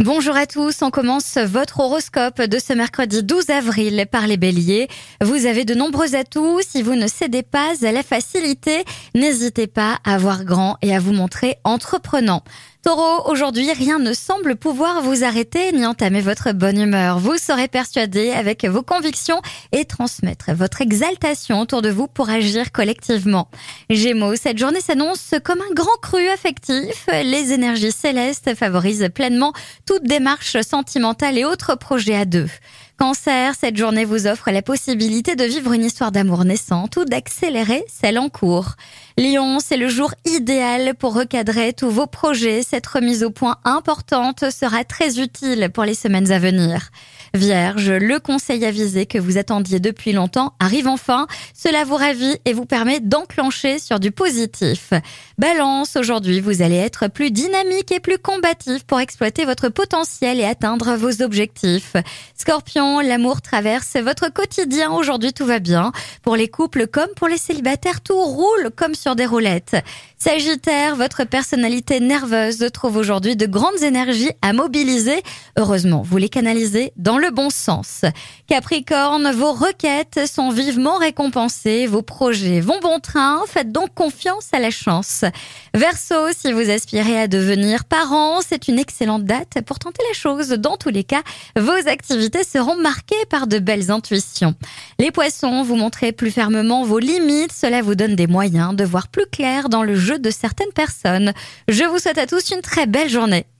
Bonjour à tous, on commence votre horoscope de ce mercredi 12 avril par les béliers. Vous avez de nombreux atouts, si vous ne cédez pas à la facilité, n'hésitez pas à voir grand et à vous montrer entreprenant. Taureau, aujourd'hui, rien ne semble pouvoir vous arrêter ni entamer votre bonne humeur. Vous serez persuadé avec vos convictions et transmettre votre exaltation autour de vous pour agir collectivement. Gémeaux, cette journée s'annonce comme un grand cru affectif. Les énergies célestes favorisent pleinement toute démarche sentimentale et autres projets à deux. Cancer, cette journée vous offre la possibilité de vivre une histoire d'amour naissante ou d'accélérer celle en cours. Lion, c'est le jour idéal pour recadrer tous vos projets. Cette remise au point importante sera très utile pour les semaines à venir. Vierge, le conseil avisé que vous attendiez depuis longtemps arrive enfin. Cela vous ravit et vous permet d'enclencher sur du positif. Balance, aujourd'hui, vous allez être plus dynamique et plus combatif pour exploiter votre potentiel et atteindre vos objectifs. Scorpion, l'amour traverse votre quotidien. Aujourd'hui, tout va bien. Pour les couples comme pour les célibataires, tout roule comme sur des roulettes. Sagittaire, votre personnalité nerveuse trouve aujourd'hui de grandes énergies à mobiliser. Heureusement, vous les canalisez dans le bon sens. Capricorne, vos requêtes sont vivement récompensées. Vos projets vont bon train. Faites donc confiance à la chance. Verseau, si vous aspirez à devenir parent, c'est une excellente date pour tenter la chose. Dans tous les cas, vos activités seront marquées par de belles intuitions. Les poissons, vous montrez plus fermement vos limites. Cela vous donne des moyens de voir plus clair dans le jeu de certaines personnes. Je vous souhaite à tous une très belle journée.